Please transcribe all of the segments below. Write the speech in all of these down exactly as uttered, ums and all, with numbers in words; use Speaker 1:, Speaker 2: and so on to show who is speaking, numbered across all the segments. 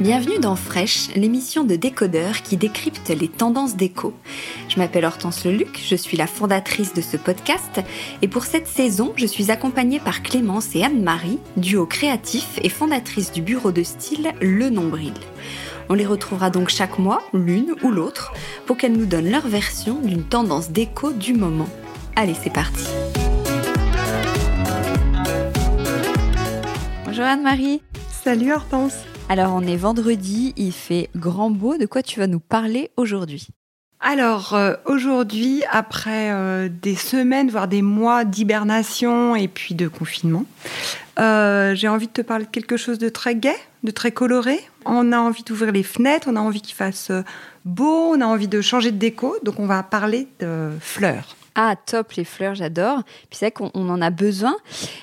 Speaker 1: Bienvenue dans Fresh, l'émission de décodeurs qui décrypte les tendances déco. Je m'appelle Hortense Leluc, je suis la fondatrice de ce podcast et pour cette saison, je suis accompagnée par Clémence et Anne-Marie, duo créatif et fondatrice du bureau de style Le Nombril. On les retrouvera donc chaque mois, l'une ou l'autre, pour qu'elles nous donnent leur version d'une tendance déco du moment. Allez, c'est parti. Bonjour Anne-Marie.
Speaker 2: Salut Hortense.
Speaker 1: Alors, on est vendredi, il fait grand beau. De quoi tu vas nous parler aujourd'hui ?
Speaker 2: Alors, euh, aujourd'hui, après euh, des semaines, voire des mois d'hibernation et puis de confinement, euh, j'ai envie de te parler de quelque chose de très gai, de très coloré. On a envie d'ouvrir les fenêtres, on a envie qu'il fasse beau, on a envie de changer de déco. Donc, on va parler de fleurs.
Speaker 1: Ah, top, les fleurs, j'adore. Puis c'est vrai qu'on on en a besoin.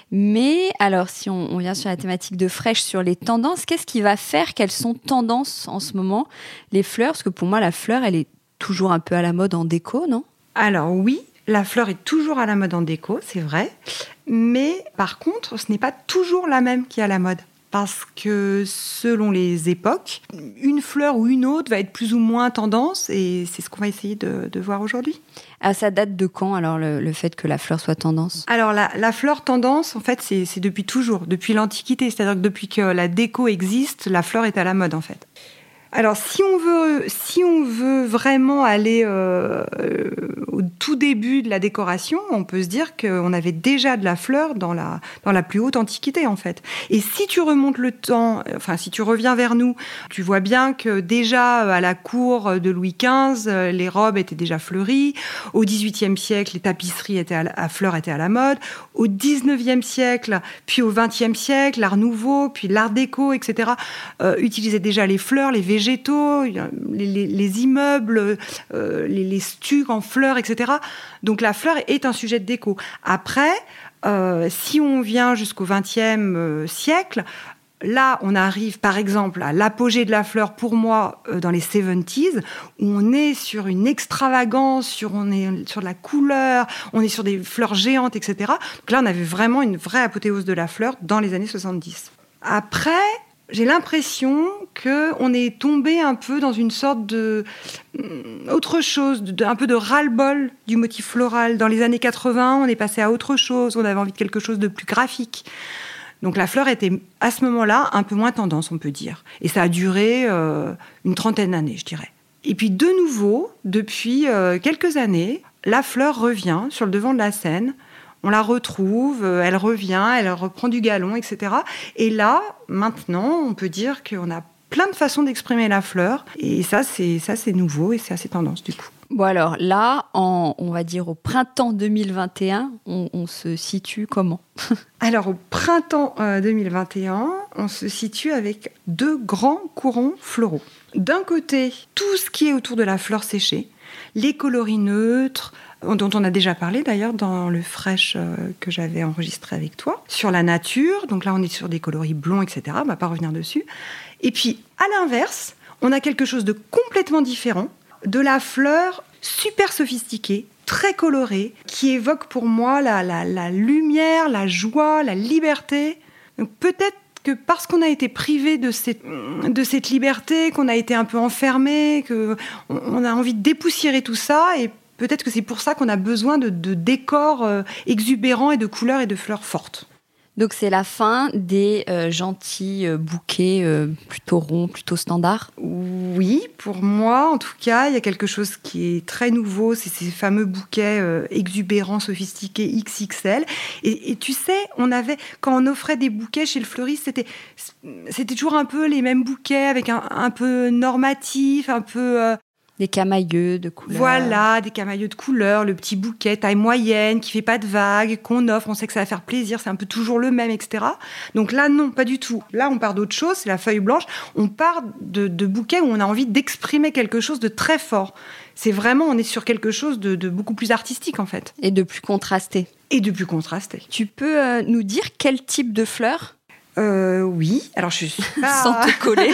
Speaker 1: Mais alors, si on, on vient sur la thématique de Fresh, sur les tendances, qu'est-ce qui va faire qu'elles sont tendances en ce moment, les fleurs ? Parce que pour moi, la fleur, elle est toujours un peu à la mode en déco, non ?
Speaker 2: Alors oui, la fleur est toujours à la mode en déco, c'est vrai. Mais par contre, ce n'est pas toujours la même qui est à la mode. Parce que selon les époques, une fleur ou une autre va être plus ou moins tendance et c'est ce qu'on va essayer de, de voir aujourd'hui.
Speaker 1: Ah, ça date de quand alors le, le fait que la fleur soit tendance ?
Speaker 2: Alors la, la fleur tendance, en fait, c'est, c'est depuis toujours, depuis l'Antiquité. C'est-à-dire que depuis que la déco existe, la fleur est à la mode en fait. Alors, si on veut, si on veut vraiment aller euh, euh, au tout début de la décoration, on peut se dire qu'on avait déjà de la fleur dans la, dans la plus haute antiquité, en fait. Et si tu remontes le temps, enfin, si tu reviens vers nous, tu vois bien que déjà, à la cour de Louis quinze, les robes étaient déjà fleuries. Au dix-huitième siècle, les tapisseries étaient à, à fleurs étaient à la mode. Au dix-neuvième siècle, puis au vingtième siècle, l'art nouveau, puis l'art déco, et cetera, euh, utilisaient déjà les fleurs, les végétaux, végétaux, les, les, les immeubles, euh, les, les stucs en fleurs, et cetera. Donc la fleur est un sujet de déco. Après, euh, si on vient jusqu'au vingtième siècle, là, on arrive par exemple à l'apogée de la fleur, pour moi, euh, dans les soixante-dix, où on est sur une extravagance, sur, on est sur de la couleur, on est sur des fleurs géantes, et cetera. Donc là, on avait vraiment une vraie apothéose de la fleur dans les années soixante-dix. Après, j'ai l'impression qu'on est tombé un peu dans une sorte de... autre chose, de, un peu de ras-le-bol du motif floral. Dans les années quatre-vingts, on est passé à autre chose, on avait envie de quelque chose de plus graphique. Donc la fleur était, à ce moment-là, un peu moins tendance, on peut dire. Et ça a duré euh, une trentaine d'années, je dirais. Et puis de nouveau, depuis euh, quelques années, la fleur revient sur le devant de la scène. On la retrouve, elle revient, elle reprend du galon, et cetera. Et là, maintenant, on peut dire qu'on a plein de façons d'exprimer la fleur. Et ça, c'est, ça, c'est nouveau et c'est assez tendance, du coup.
Speaker 1: Bon alors, là, en, on va dire au printemps deux mille vingt et un, on, on se situe comment ?
Speaker 2: Alors, au printemps euh, deux mille vingt et un, on se situe avec deux grands courants floraux. D'un côté, tout ce qui est autour de la fleur séchée, les coloris neutres, dont on a déjà parlé d'ailleurs dans le Fresh euh, que j'avais enregistré avec toi, sur la nature. Donc là, on est sur des coloris blonds, et cetera. On ne va pas revenir dessus. Et puis, à l'inverse, on a quelque chose de complètement différent, de la fleur super sophistiquée, très colorée, qui évoque pour moi la, la, la lumière, la joie, la liberté. Donc peut-être que parce qu'on a été privé de cette, de cette liberté, qu'on a été un peu enfermé, qu'on a envie de dépoussiérer tout ça, et peut-être que c'est pour ça qu'on a besoin de, de décors euh, exubérants et de couleurs et de fleurs fortes.
Speaker 1: Donc c'est la fin des euh, gentils euh, bouquets euh, plutôt ronds, plutôt standards ?
Speaker 2: Oui, pour moi, en tout cas, il y a quelque chose qui est très nouveau, c'est ces fameux bouquets euh, exubérants, sophistiqués, X X L. Et, et tu sais, on avait, quand on offrait des bouquets chez le fleuriste, c'était, c'était toujours un peu les mêmes bouquets, avec un, un peu normatif, un peu... Euh,
Speaker 1: Des camailleux de couleurs.
Speaker 2: Voilà, des camailleux de couleurs, le petit bouquet taille moyenne, qui fait pas de vagues, qu'on offre, on sait que ça va faire plaisir, c'est un peu toujours le même, et cetera. Donc là, non, pas du tout. Là, on part d'autre chose, c'est la feuille blanche. On part de, de bouquets où on a envie d'exprimer quelque chose de très fort. C'est vraiment, on est sur quelque chose de, de beaucoup plus artistique, en fait.
Speaker 1: Et de plus contrasté.
Speaker 2: Et de plus contrasté.
Speaker 1: Tu peux euh, nous dire quel type de fleurs ?
Speaker 2: Euh, oui, alors je suis pas...
Speaker 1: Sans te coller.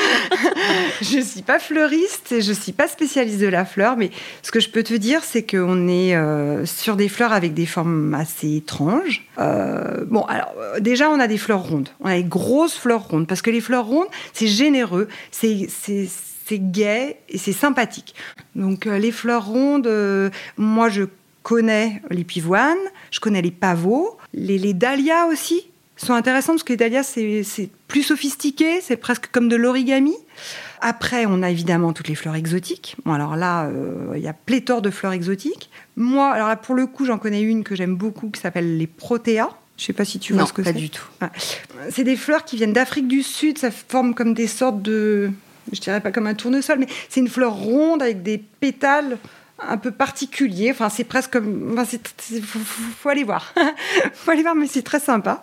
Speaker 2: Je suis pas fleuriste et je suis pas spécialiste de la fleur, mais ce que je peux te dire, c'est qu'on est euh, sur des fleurs avec des formes assez étranges. Euh, bon, alors euh, déjà, on a des fleurs rondes. On a des grosses fleurs rondes, parce que les fleurs rondes, c'est généreux, c'est... c'est c'est gai et c'est sympathique. Donc euh, les fleurs rondes, euh, moi je connais les pivoines, je connais les pavots, les, les dahlias aussi sont intéressantes parce que les dahlias c'est, c'est plus sophistiqué, c'est presque comme de l'origami. Après, on a évidemment toutes les fleurs exotiques. Bon, alors là, il euh, y a pléthore de fleurs exotiques. Moi, alors là, pour le coup, j'en connais une que j'aime beaucoup qui s'appelle les protéas. Je ne sais pas si tu vois
Speaker 1: non,
Speaker 2: ce que
Speaker 1: pas
Speaker 2: c'est.
Speaker 1: Non, pas du tout.
Speaker 2: Ouais. C'est des fleurs qui viennent d'Afrique du Sud, ça forme comme des sortes de... Je dirais pas comme un tournesol, mais c'est une fleur ronde avec des pétales un peu particuliers. Enfin, c'est presque comme... Enfin, c'est, c'est, faut, faut aller voir. faut aller voir, mais c'est très sympa.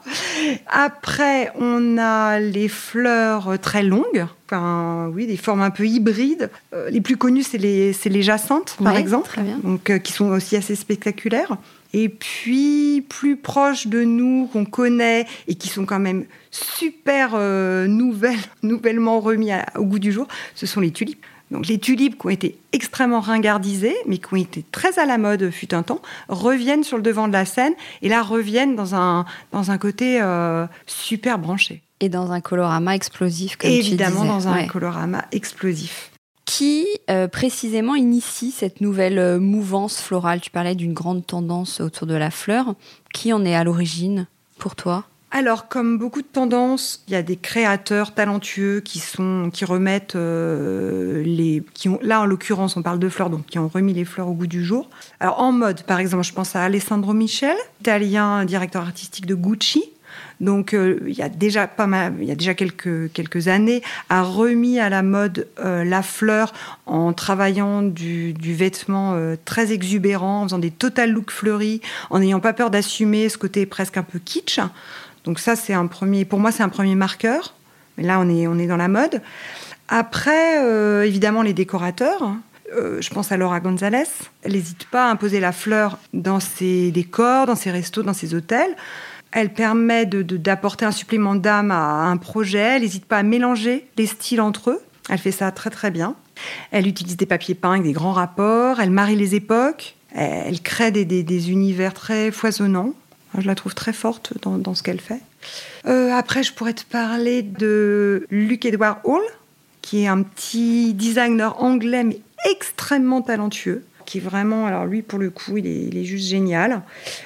Speaker 2: Après, on a les fleurs très longues. Enfin, oui, des formes un peu hybrides. Euh, les plus connues, c'est les, c'est les jacinthes, par
Speaker 1: ouais,
Speaker 2: exemple,
Speaker 1: très bien.
Speaker 2: Donc, euh, qui sont aussi assez spectaculaires. Et puis, plus proches de nous, qu'on connaît, et qui sont quand même super euh, nouvelles, nouvellement remis à, au goût du jour, ce sont les tulipes. Donc les tulipes qui ont été extrêmement ringardisées, mais qui ont été très à la mode fut un temps, reviennent sur le devant de la scène, et là reviennent dans un, dans un côté euh, super branché.
Speaker 1: Et dans un colorama explosif, comme
Speaker 2: et
Speaker 1: tu disais.
Speaker 2: Évidemment, dans un
Speaker 1: ouais.
Speaker 2: colorama explosif.
Speaker 1: Qui, euh, précisément, initie cette nouvelle euh, mouvance florale ? Tu parlais d'une grande tendance autour de la fleur. Qui en est à l'origine, pour toi ?
Speaker 2: Alors, comme beaucoup de tendances, il y a des créateurs talentueux qui, sont, qui remettent euh, les... Qui ont, là, en l'occurrence, on parle de fleurs, donc qui ont remis les fleurs au goût du jour. Alors, en mode, par exemple, je pense à Alessandro Michel, italien, directeur artistique de Gucci. Donc, euh, il y a déjà pas mal, il y a déjà quelques quelques années, a remis à la mode euh, la fleur en travaillant du, du vêtement euh, très exubérant, en faisant des total looks fleuris, en n'ayant pas peur d'assumer ce côté presque un peu kitsch. Donc ça, c'est un premier, pour moi, c'est un premier marqueur. Mais là, on est on est dans la mode. Après, euh, évidemment, les décorateurs. Euh, je pense à Laura Gonzalez. Elle n'hésite pas à imposer la fleur dans ses décors, dans ses restos, dans ses hôtels. Elle permet de, de, d'apporter un supplément d'âme à un projet. Elle n'hésite pas à mélanger les styles entre eux. Elle fait ça très, très bien. Elle utilise des papiers peints avec des grands rapports. Elle marie les époques. Elle crée des, des, des univers très foisonnants. Je la trouve très forte dans, dans ce qu'elle fait. Euh, après, je pourrais te parler de Luke Edward Hall, qui est un petit designer anglais, mais extrêmement talentueux. Qui est vraiment, alors lui, pour le coup, il est, il est juste génial.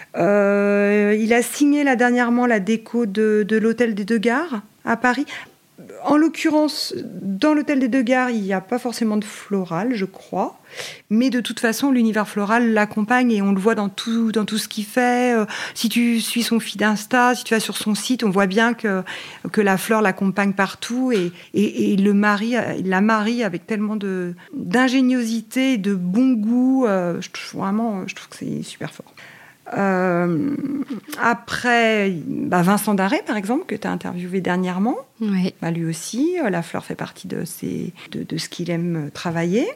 Speaker 2: Euh, il a signé là, dernièrement la déco de, de l'hôtel des Deux Gares à Paris. En l'occurrence, dans l'hôtel des Deux Gares, il n'y a pas forcément de floral, je crois. Mais de toute façon, l'univers floral l'accompagne et on le voit dans tout, dans tout ce qu'il fait. Euh, si tu suis son feed Insta, si tu vas sur son site, on voit bien que, que la fleur l'accompagne partout et, et, et il, le marie, il la marie avec tellement de, d'ingéniosité, de bon goût. Euh, je, vraiment, je trouve que c'est super fort. Euh, après, bah Vincent Darré, par exemple, que tu as interviewé dernièrement.
Speaker 1: Oui.
Speaker 2: Bah lui aussi, la fleur fait partie de, ses, de, de ce qu'il aime travailler.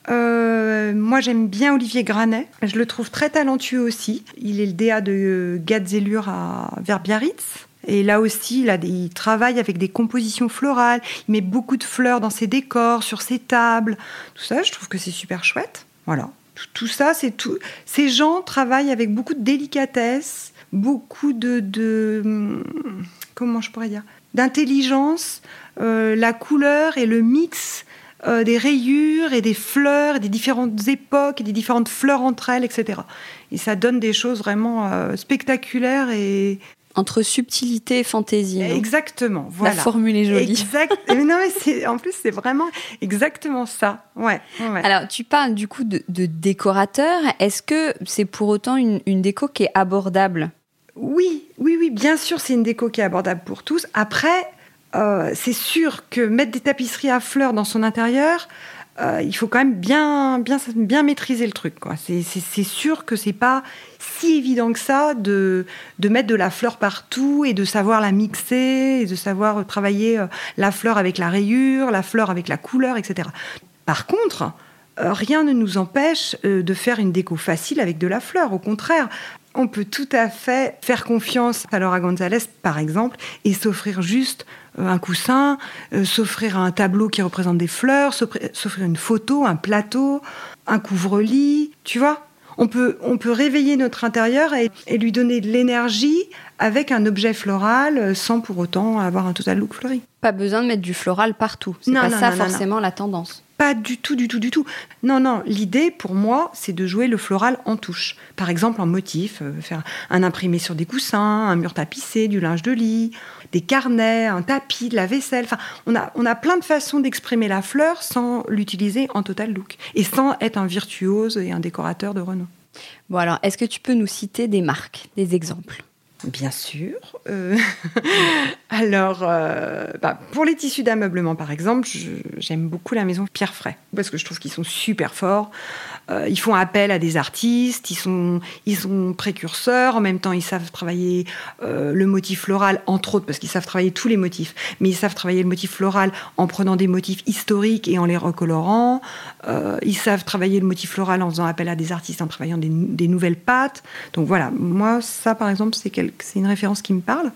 Speaker 2: Euh, moi, j'aime bien Olivier Granet. Je le trouve très talentueux aussi. Il est le D A de Gazellure à vers Biarritz. Et là aussi, il, a des, il travaille avec des compositions florales. Il met beaucoup de fleurs dans ses décors, sur ses tables. Tout ça, je trouve que c'est super chouette. Voilà. Tout, tout ça, c'est tout. Ces gens travaillent avec beaucoup de délicatesse, beaucoup de, de comment je pourrais dire, d'intelligence. Euh, la couleur et le mix euh, des rayures et des fleurs, et des différentes époques, et des différentes fleurs entre elles, et cetera. Et ça donne des choses vraiment euh, spectaculaires et
Speaker 1: entre subtilité et fantaisie.
Speaker 2: Exactement, voilà.
Speaker 1: La formule est jolie.
Speaker 2: Exact. Mais non, mais c'est, en plus, c'est vraiment exactement ça. Ouais, ouais.
Speaker 1: Alors, tu parles du coup de, de décorateur. Est-ce que c'est pour autant une, une déco qui est abordable ?
Speaker 2: Oui, oui, oui, bien sûr, c'est une déco qui est abordable pour tous. Après, euh, c'est sûr que mettre des tapisseries à fleurs dans son intérieur, euh, il faut quand même bien, bien, bien maîtriser le truc, quoi. C'est, c'est, c'est sûr que c'est pas si évident que ça de, de mettre de la fleur partout et de savoir la mixer et de savoir travailler la fleur avec la rayure, la fleur avec la couleur, et cetera. Par contre, euh, rien ne nous empêche euh, de faire une déco facile avec de la fleur. Au contraire, on peut tout à fait faire confiance à Laura Gonzalez, par exemple, et s'offrir juste un coussin, euh, s'offrir un tableau qui représente des fleurs, s'offrir une photo, un plateau, un couvre-lit, tu vois. On peut, on peut réveiller notre intérieur et, et lui donner de l'énergie avec un objet floral sans pour autant avoir un total look fleuri.
Speaker 1: Pas besoin de mettre du floral partout. C'est
Speaker 2: non,
Speaker 1: pas
Speaker 2: non,
Speaker 1: ça
Speaker 2: non,
Speaker 1: forcément
Speaker 2: non.
Speaker 1: la tendance.
Speaker 2: Pas du tout, du tout, du tout. Non, non, l'idée pour moi, c'est de jouer le floral en touche. Par exemple, en motif, euh, faire un imprimé sur des coussins, un mur tapissé, du linge de lit, des carnets, un tapis, de la vaisselle. Enfin, on a, on a plein de façons d'exprimer la fleur sans l'utiliser en total look. Et sans être un virtuose et un décorateur de renom.
Speaker 1: Bon alors, est-ce que tu peux nous citer des marques, des exemples ?
Speaker 2: Bien sûr. Euh... Alors, euh, bah, pour les tissus d'ameublement, par exemple, je, j'aime beaucoup la maison Pierre Fray, parce que je trouve qu'ils sont super forts. Euh, ils font appel à des artistes, ils sont, ils sont précurseurs, en même temps, ils savent travailler euh, le motif floral, entre autres, parce qu'ils savent travailler tous les motifs, mais ils savent travailler le motif floral en prenant des motifs historiques et en les recolorant. Euh, ils savent travailler le motif floral en faisant appel à des artistes, en travaillant des, des nouvelles pâtes. Donc voilà, moi, ça, par exemple, c'est quelque c'est une référence qui me parle.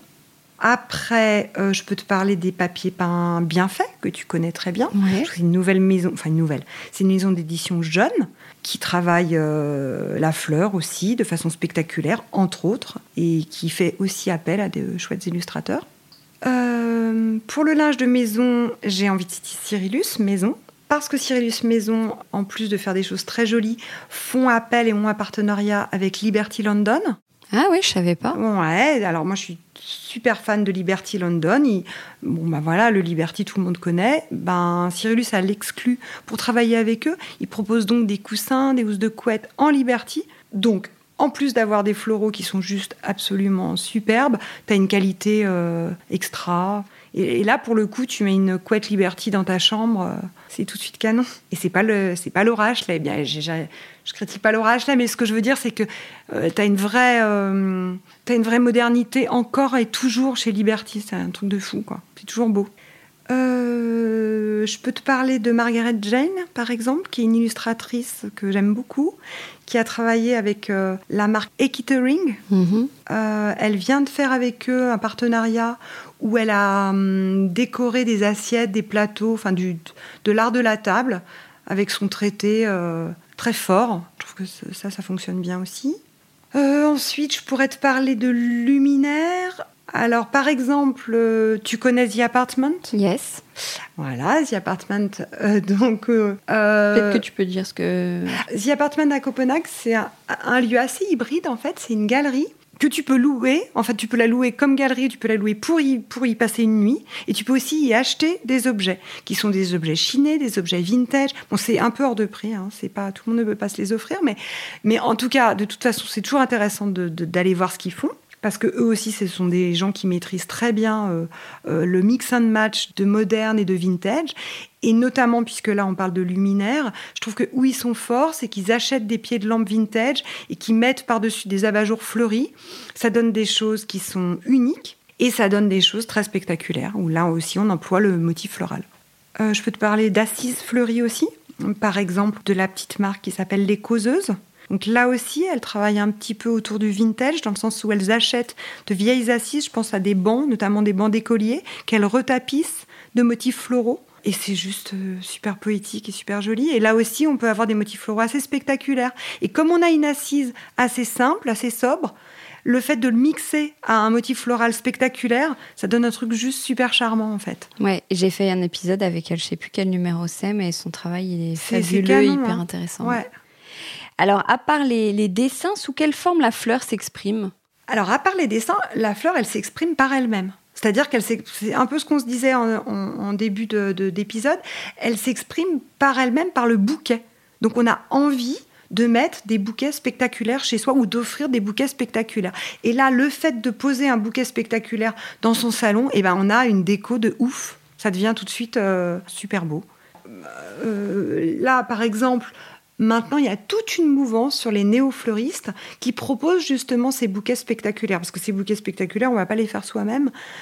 Speaker 2: Après, euh, je peux te parler des papiers peints bien faits, que tu connais très bien.
Speaker 1: Ouais.
Speaker 2: C'est une nouvelle maison, enfin une nouvelle, c'est une maison d'édition jeune qui travaille euh, la fleur aussi de façon spectaculaire, entre autres, et qui fait aussi appel à de chouettes illustrateurs. Euh, pour le linge de maison, j'ai envie de citer Cyrillus Maison. Parce que Cyrillus Maison, en plus de faire des choses très jolies, font appel et ont un partenariat avec Liberty London.
Speaker 1: Ah oui, je savais pas.
Speaker 2: Ouais, alors moi je suis super fan de Liberty London. Il, bon ben voilà, le Liberty tout le monde connaît. Ben Cyrillus a l'exclu pour travailler avec eux. Il propose donc des coussins, des housses de couette en Liberty. Donc en plus d'avoir des floraux qui sont juste absolument superbes, t'as une qualité euh, extra. Et, et là pour le coup, tu mets une couette Liberty dans ta chambre, euh, c'est tout de suite canon. Et c'est pas le, c'est pas Laura Ashley. Eh bien, j'ai, j'ai, je critique pas Laura Ashley, mais ce que je veux dire, c'est que euh, t'as une vraie, euh, t'as une vraie modernité encore et toujours chez Liberty. C'est un truc de fou, quoi. C'est toujours beau. Euh, je peux te parler de Margaret Jane, par exemple, qui est une illustratrice que j'aime beaucoup, qui a travaillé avec euh, la marque Ekitering.
Speaker 1: Mm-hmm.
Speaker 2: Euh, elle vient de faire avec eux un partenariat où elle a hum, décoré des assiettes, des plateaux, enfin du, de l'art de la table, avec son traité euh, très fort. Je trouve que ça, ça fonctionne bien aussi. Euh, ensuite, je pourrais te parler de luminaires. Alors, par exemple, euh, tu connais The Apartment ?
Speaker 1: Yes.
Speaker 2: Voilà, The Apartment. Euh, donc, euh,
Speaker 1: Peut-être que tu peux dire ce que...
Speaker 2: The Apartment à Copenhague, c'est un, un lieu assez hybride, en fait. C'est une galerie que tu peux louer. En fait, tu peux la louer comme galerie, tu peux la louer pour y, pour y passer une nuit. Et tu peux aussi y acheter des objets, qui sont des objets chinés, des objets vintage. Bon, c'est un peu hors de prix, hein. C'est pas, tout le monde ne peut pas se les offrir. Mais, mais en tout cas, de toute façon, c'est toujours intéressant de, de, d'aller voir ce qu'ils font. Parce que eux aussi, ce sont des gens qui maîtrisent très bien euh, euh, le mix and match de moderne et de vintage. Et notamment, puisque là, on parle de luminaires, je trouve que où ils sont forts, c'est qu'ils achètent des pieds de lampe vintage et qu'ils mettent par-dessus des abat-jours fleuris. Ça donne des choses qui sont uniques et ça donne des choses très spectaculaires, où là aussi, on emploie le motif floral. Euh, je peux te parler d'assises fleuries aussi. Par exemple, de la petite marque qui s'appelle Les Causeuses. Donc là aussi, elles travaillent un petit peu autour du vintage, dans le sens où elles achètent de vieilles assises, je pense à des bancs, notamment des bancs d'écoliers, qu'elles retapissent de motifs floraux. Et c'est juste euh, super poétique et super joli. Et là aussi, on peut avoir des motifs floraux assez spectaculaires. Et comme on a une assise assez simple, assez sobre, le fait de le mixer à un motif floral spectaculaire, ça donne un truc juste super charmant, en fait.
Speaker 1: Ouais, j'ai fait un épisode avec elle, je sais plus quel numéro c'est, mais son travail, il est
Speaker 2: C'est,
Speaker 1: fabuleux,
Speaker 2: c'est canon,
Speaker 1: hyper
Speaker 2: hein.
Speaker 1: intéressant.
Speaker 2: Ouais.
Speaker 1: Alors, à part les, les dessins, sous quelle forme la fleur s'exprime ?
Speaker 2: Alors, à part les dessins, la fleur, elle s'exprime par elle-même. C'est-à-dire qu'elle c'est un peu ce qu'on se disait en, en, en début de, de, d'épisode, elle s'exprime par elle-même, par le bouquet. Donc, on a envie de mettre des bouquets spectaculaires chez soi ou d'offrir des bouquets spectaculaires. Et là, le fait de poser un bouquet spectaculaire dans son salon, eh ben, on a une déco de ouf. Ça devient tout de suite euh, super beau. Euh, là, par exemple... Maintenant, il y a toute une mouvance sur les néo-fleuristes qui proposent justement ces bouquets spectaculaires. Parce que ces bouquets spectaculaires, on ne va pas les faire soi-même.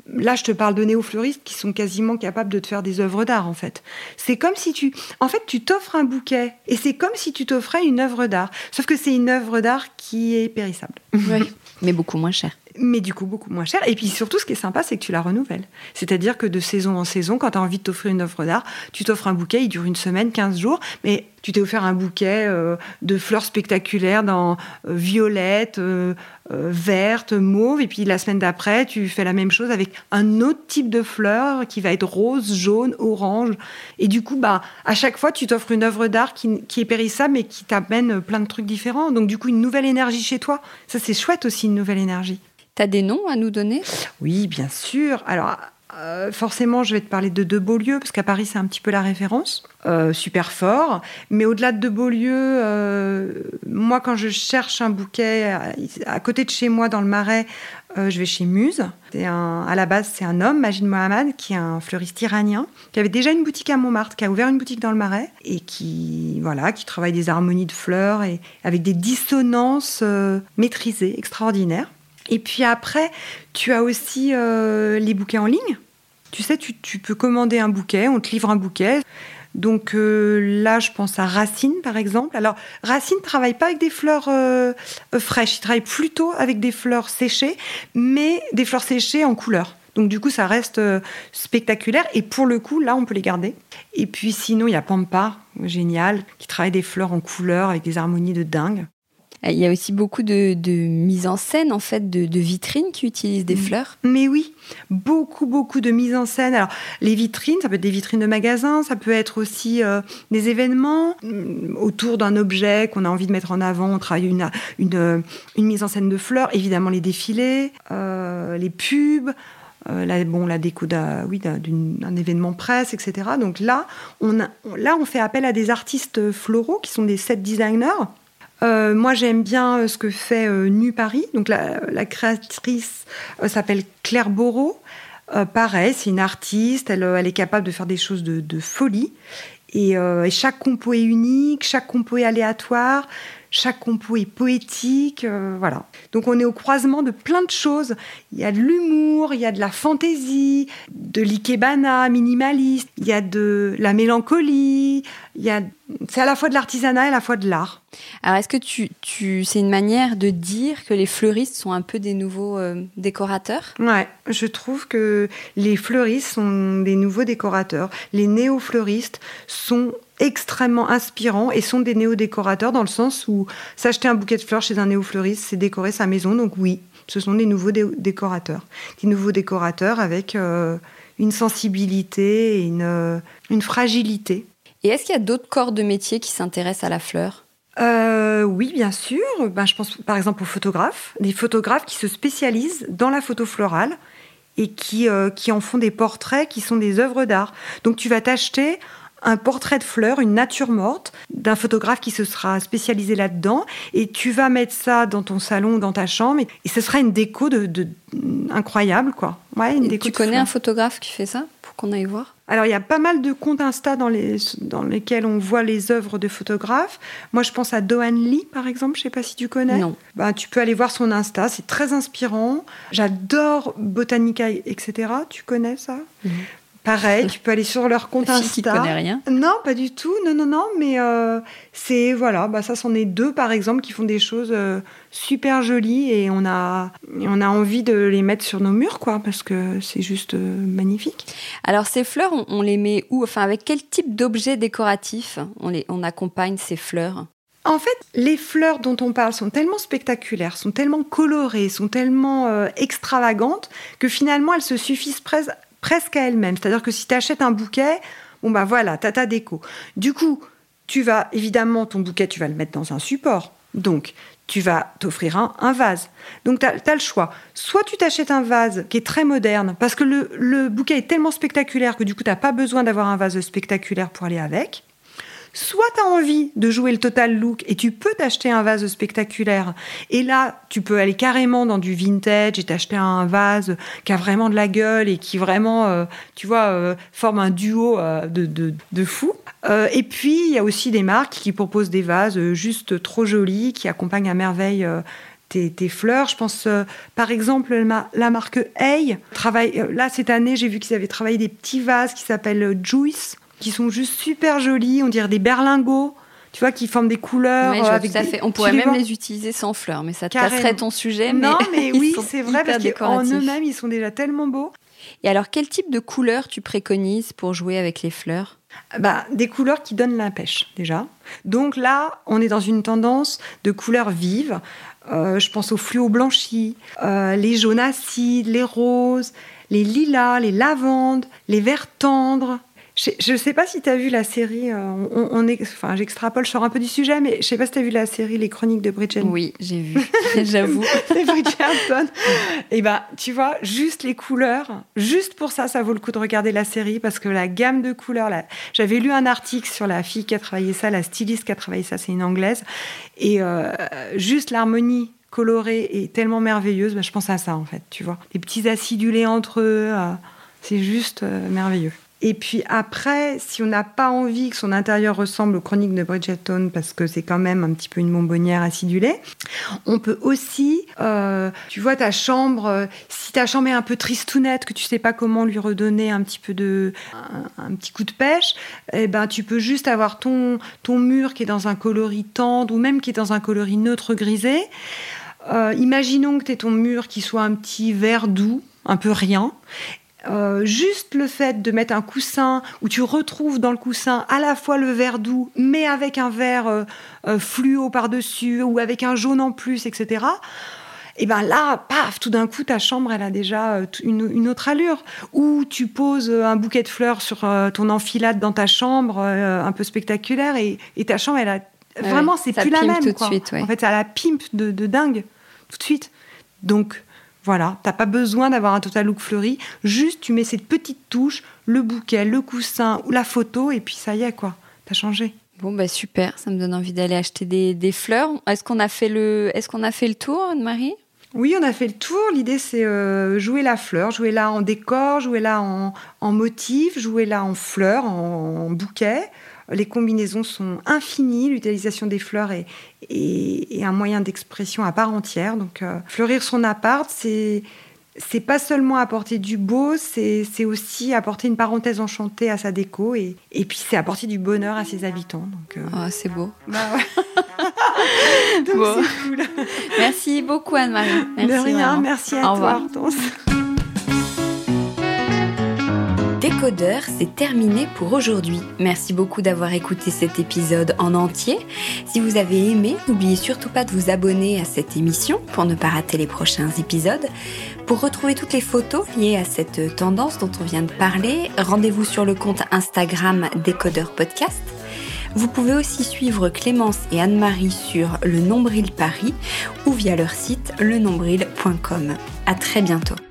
Speaker 2: là, je te parle de néo-fleuristes qui sont quasiment capables de te faire des œuvres d'art, en fait. C'est comme si tu... En fait, tu t'offres un bouquet et c'est comme si tu t'offrais une œuvre d'art. Sauf que c'est une œuvre d'art qui est périssable.
Speaker 1: Oui, mais beaucoup moins cher.
Speaker 2: Mais du coup, beaucoup moins cher. Et puis surtout, ce qui est sympa, c'est que tu la renouvelles. C'est-à-dire que de saison en saison, quand tu as envie de t'offrir une œuvre d'art, tu t'offres un bouquet, il dure une semaine, quinze jours, mais tu t'es offert un bouquet euh, de fleurs spectaculaires dans euh, violette, euh, euh, verte, mauve, et puis la semaine d'après, tu fais la même chose avec un autre type de fleurs qui va être rose, jaune, orange. Et du coup, bah, à chaque fois, tu t'offres une œuvre d'art qui, qui est périssable, mais qui t'amène plein de trucs différents. Donc du coup, une nouvelle énergie chez toi. Ça, c'est chouette aussi, une nouvelle énergie.
Speaker 1: T'as des noms à nous donner ?
Speaker 2: Oui, bien sûr. Alors, euh, forcément, je vais te parler de De Beaulieu, parce qu'à Paris, c'est un petit peu la référence. Euh, super fort. Mais au-delà de De Beaulieu, euh, moi, quand je cherche un bouquet à, à côté de chez moi, dans le Marais, euh, je vais chez Muse. C'est un, à la base, c'est un homme, Majid Mohamed, qui est un fleuriste iranien, qui avait déjà une boutique à Montmartre, qui a ouvert une boutique dans le Marais, et qui, voilà, qui travaille des harmonies de fleurs, et avec des dissonances euh, maîtrisées, extraordinaires. Et puis après, tu as aussi euh, les bouquets en ligne. Tu sais, tu, tu peux commander un bouquet, on te livre un bouquet. Donc euh, là, je pense à Racine, par exemple. Alors, Racine ne travaille pas avec des fleurs euh, fraîches, il travaille plutôt avec des fleurs séchées, mais des fleurs séchées en couleur. Donc du coup, ça reste euh, spectaculaire. Et pour le coup, là, on peut les garder. Et puis sinon, il y a Pampa, génial, qui travaille des fleurs en couleur avec des harmonies de dingue.
Speaker 1: Il y a aussi beaucoup de, de mise en scène, en fait, de, de vitrines qui utilisent des fleurs.
Speaker 2: Mais oui, beaucoup, beaucoup de mise en scène. Alors, les vitrines, ça peut être des vitrines de magasins, ça peut être aussi euh, des événements autour d'un objet qu'on a envie de mettre en avant. On travaille une, une, une mise en scène de fleurs, évidemment les défilés, euh, les pubs, euh, la, bon, la déco d'un, oui, d'un, d'un événement presse, et cetera. Donc là on, a, là, on fait appel à des artistes floraux qui sont des set designers. Euh, moi, j'aime bien ce que fait euh, Nu Paris. Donc, la, la créatrice euh, s'appelle Claire Boreau. Euh, pareil, c'est une artiste. Elle, elle est capable de faire des choses de, de folie. Et, euh, et chaque compo est unique, chaque compo est aléatoire, chaque compo est poétique. Euh, voilà. Donc, on est au croisement de plein de choses. Il y a de l'humour, il y a de la fantaisie, de l'ikebana minimaliste, il y a de la mélancolie. Il y a... C'est à la fois de l'artisanat et à la fois de l'art.
Speaker 1: Alors, est-ce que tu, tu, c'est une manière de dire que les fleuristes sont un peu des nouveaux euh, décorateurs ?
Speaker 2: Ouais, je trouve que les fleuristes sont des nouveaux décorateurs. Les néo-fleuristes sont extrêmement inspirants et sont des néo-décorateurs dans le sens où s'acheter un bouquet de fleurs chez un néo-fleuriste, c'est décorer sa maison. Donc oui, ce sont des nouveaux dé- décorateurs. Des nouveaux décorateurs avec euh, une sensibilité et une, euh, une fragilité.
Speaker 1: Et est-ce qu'il y a d'autres corps de métier qui s'intéressent à la fleur ?
Speaker 2: Euh, oui, bien sûr. Ben, je pense par exemple aux photographes. Des photographes qui se spécialisent dans la photo florale et qui, euh, qui en font des portraits qui sont des œuvres d'art. Donc tu vas t'acheter un portrait de fleurs, une nature morte, d'un photographe qui se sera spécialisé là-dedans, et tu vas mettre ça dans ton salon, dans ta chambre, et, et ce sera une déco de, de, incroyable, quoi. Ouais, une déco
Speaker 1: tu
Speaker 2: de
Speaker 1: connais
Speaker 2: fleurs.
Speaker 1: Un photographe qui fait ça, pour qu'on aille voir ?
Speaker 2: Alors, il y a pas mal de comptes Insta dans, les, dans lesquels on voit les œuvres de photographes. Moi, je pense à Doan Lee, par exemple. Je ne sais pas si tu connais.
Speaker 1: Non.
Speaker 2: Ben, tu peux aller voir son Insta. C'est très inspirant. J'adore Botanica, et cetera. Tu connais ça ? Mmh. Pareil, tu peux aller sur leur compte Insta.
Speaker 1: Qui connaît rien.
Speaker 2: Non, pas du tout. Non, non, non. Mais euh, c'est, voilà, bah, ça, c'en est deux, par exemple, qui font des choses euh, super jolies et on a, on a envie de les mettre sur nos murs, quoi, parce que c'est juste euh, magnifique.
Speaker 1: Alors, ces fleurs, on, on les met où ? Enfin, avec quel type d'objet décoratif on, les, on accompagne ces fleurs ?
Speaker 2: En fait, les fleurs dont on parle sont tellement spectaculaires, sont tellement colorées, sont tellement euh, extravagantes que finalement, elles se suffisent presque presque à elle-même. C'est-à-dire que si tu achètes un bouquet, bon bah voilà, t'as ta déco. Du coup, tu vas, évidemment, ton bouquet, tu vas le mettre dans un support. Donc, tu vas t'offrir un, un vase. Donc, tu as le choix. Soit tu t'achètes un vase qui est très moderne, parce que le, le bouquet est tellement spectaculaire que du coup, tu n'as pas besoin d'avoir un vase spectaculaire pour aller avec. Soit tu as envie de jouer le total look et tu peux t'acheter un vase spectaculaire. Et là, tu peux aller carrément dans du vintage et t'acheter un vase qui a vraiment de la gueule et qui vraiment, euh, tu vois, euh, forme un duo euh, de, de, de fou. Euh, et puis, il y a aussi des marques qui proposent des vases juste trop jolis, qui accompagnent à merveille euh, tes, tes fleurs. Je pense, euh, par exemple, la, la marque Hey travaille. Euh, là, cette année, j'ai vu qu'ils avaient travaillé des petits vases qui s'appellent euh, Juice, qui sont juste super jolis. On dirait des berlingots. Tu vois, qui forment des couleurs.
Speaker 1: Oui,
Speaker 2: euh, avec
Speaker 1: tout à
Speaker 2: des...
Speaker 1: fait. On pourrait
Speaker 2: les
Speaker 1: même
Speaker 2: vois
Speaker 1: les utiliser sans fleurs, mais ça te
Speaker 2: Carrément.
Speaker 1: casserait ton sujet. Mais
Speaker 2: non, mais oui, c'est vrai, parce qu'en
Speaker 1: décoratifs.
Speaker 2: eux-mêmes, ils sont déjà tellement beaux.
Speaker 1: Et alors, quel type de couleurs tu préconises pour jouer avec les fleurs ?
Speaker 2: Bah, des couleurs qui donnent la pêche, déjà. Donc là, on est dans une tendance de couleurs vives. Euh, je pense aux fluos blanchis, euh, les jaunes acides, les roses, les lilas, les lavandes, les verts tendres. Je ne sais pas si tu as vu la série, euh, on, on est, enfin, j'extrapole, je sors un peu du sujet, mais je ne sais pas si tu as vu la série Les Chroniques de Bridgerton.
Speaker 1: Oui, j'ai vu, j'avoue.
Speaker 2: Les Bridgerton. Et bien, tu vois, juste les couleurs, juste pour ça, ça vaut le coup de regarder la série, parce que la gamme de couleurs, là, j'avais lu un article sur la fille qui a travaillé ça, la styliste qui a travaillé ça, c'est une Anglaise, et euh, juste l'harmonie colorée est tellement merveilleuse, ben, je pense à ça, en fait, tu vois. Les petits acidulés entre eux, euh, c'est juste euh, merveilleux. Et puis après, si on n'a pas envie que son intérieur ressemble aux Chroniques de Bridgerton, parce que c'est quand même un petit peu une bonbonnière acidulée, on peut aussi, euh, tu vois, ta chambre, euh, si ta chambre est un peu tristounette, que tu sais pas comment lui redonner un petit peu de, un, un petit coup de pêche, eh ben tu peux juste avoir ton, ton mur qui est dans un coloris tendre ou même qui est dans un coloris neutre grisé. Euh, imaginons que tu aies ton mur qui soit un petit vert doux, un peu rien. Euh, juste le fait de mettre un coussin où tu retrouves dans le coussin à la fois le vert doux, mais avec un vert euh, euh, fluo par-dessus ou avec un jaune en plus, et cetera. Et ben là, paf, tout d'un coup, ta chambre, elle a déjà une, une autre allure. Ou tu poses un bouquet de fleurs sur euh, ton enfilade dans ta chambre, euh, un peu spectaculaire, et, et ta chambre, elle a
Speaker 1: ouais,
Speaker 2: vraiment, c'est plus la même.
Speaker 1: Tout
Speaker 2: Quoi.
Speaker 1: De suite, ouais.
Speaker 2: En fait, ça a la pimpe de, de dingue tout de suite. Donc voilà, t'as pas besoin d'avoir un total look fleuri, juste tu mets cette petite touche, le bouquet, le coussin ou la photo, et puis ça y est, quoi, t'as changé.
Speaker 1: Bon, bah super, ça me donne envie d'aller acheter des, des fleurs. Est-ce qu'on a fait le, est-ce qu'on a fait le tour, Anne-Marie ?
Speaker 2: Oui, on a fait le tour. L'idée, c'est euh, jouer la fleur, jouer là en décor, jouer là en, en motif, jouer là en fleurs, en, en bouquet. Les combinaisons sont infinies. L'utilisation des fleurs est, est, est un moyen d'expression à part entière. Donc, euh, fleurir son appart, c'est, c'est pas seulement apporter du beau, c'est, c'est aussi apporter une parenthèse enchantée à sa déco. Et, et puis, c'est apporter du bonheur à ses habitants. Donc, euh,
Speaker 1: oh, c'est beau.
Speaker 2: Bah ouais. Donc, bon. C'est cool.
Speaker 1: Merci beaucoup, Anne-Marie. Merci,
Speaker 2: de rien,
Speaker 1: vraiment.
Speaker 2: merci à
Speaker 1: Au
Speaker 2: toi,
Speaker 1: revoir.
Speaker 2: Hortense.
Speaker 1: Décodeur, c'est terminé pour aujourd'hui. Merci beaucoup d'avoir écouté cet épisode en entier. Si vous avez aimé, n'oubliez surtout pas de vous abonner à cette émission pour ne pas rater les prochains épisodes. Pour retrouver toutes les photos liées à cette tendance dont on vient de parler, rendez-vous sur le compte Instagram Décodeur Podcast. Vous pouvez aussi suivre Clémence et Anne-Marie sur Le Nombril Paris ou via leur site le nombril point com. À très bientôt.